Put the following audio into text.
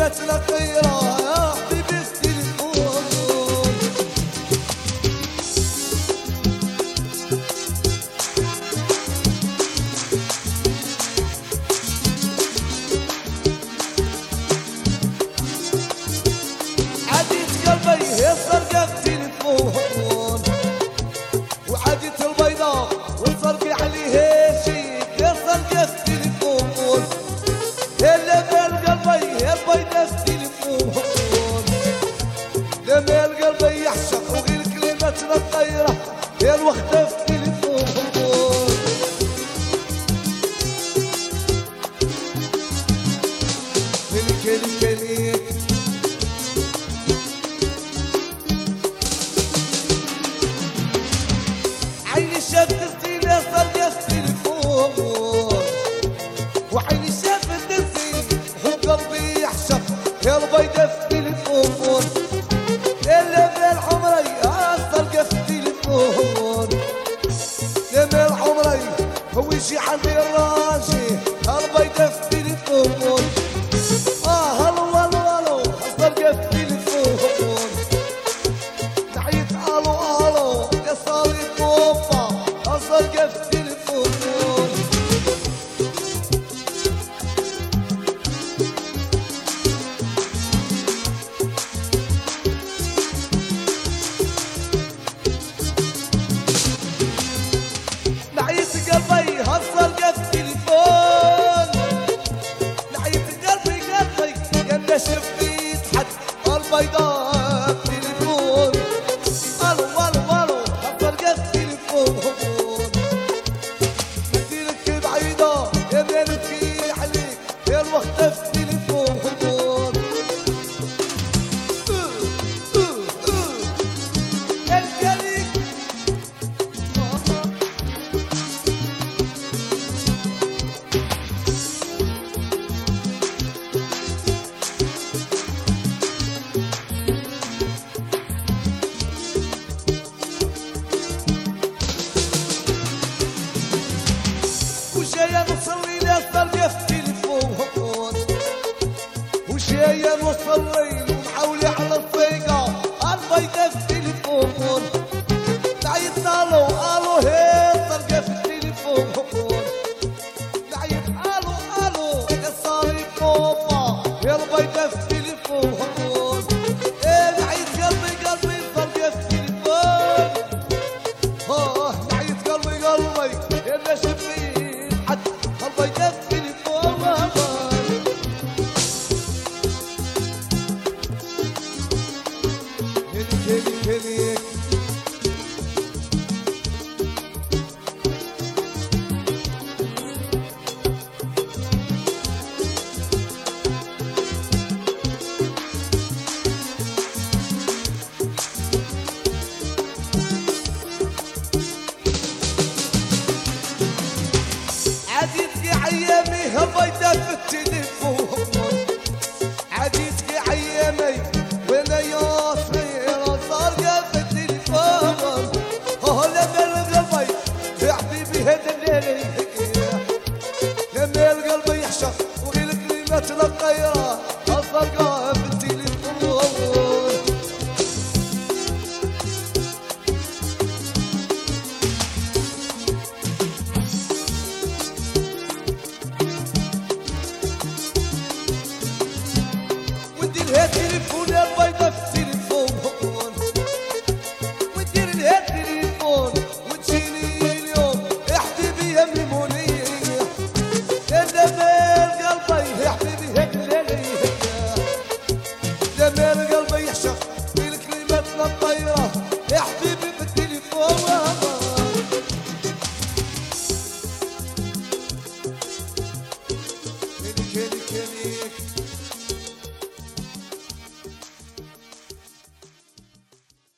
كلمة الأخيرة يا حبيبي التليفون. عديت قلبي هي السرقة التليفون، وعديت البيضاء والسرقة عليها شيك هي السرقة التليفون. اللي بالقلبي هي البيضاء التليفون، لما القلب يحشق وغير كلمة الطيرة هي الوقت في التليفون. كلي عيني شافت الزينة صرقة التليفون، وعيني شافت الزينة وقلبي يحشق يا البيضة في التليفون. اللي بين عمري صرقة في التليفون، لما عمري هو يجي عندي الراجي البيضة في التليفون. هلو هلو هلو صرقة في التليفون، نعيت الو الو يا صاري طوفة صرقة في التليفون. نعيت قلبي هالصرقة في التليفون، نعيت قلبي يا شفيت حد البيضاء في التليفون. الو الو الو هالصرقة في التليفون، مدينك بعيدة يا مالك عليك يا الوقت في التليفون. الكليك وجاية نصلي لي الصرقة في التليفون، وجاية نصلي ومحاولة على الصيقة البيضة في التليفون. نعيط الو الو هي الصرقة في التليفون، نعيط الو الو يا صاري كوفة يا البيضة في التليفون. نعيط قلبي الصرقة في التليفون، نعيط قلبي يا شفيت حد البيضاء في التليفون. كلي عديت عيامي البيضاء في التليفون، عديت عيامي وانا يا صغيرة صارقة في التليفون. لما القلب يا حبيبي هذا الليل، لما القلب يحشق وغير كلمة الطيرة الصرقة في التليفون. ودي لها تليفون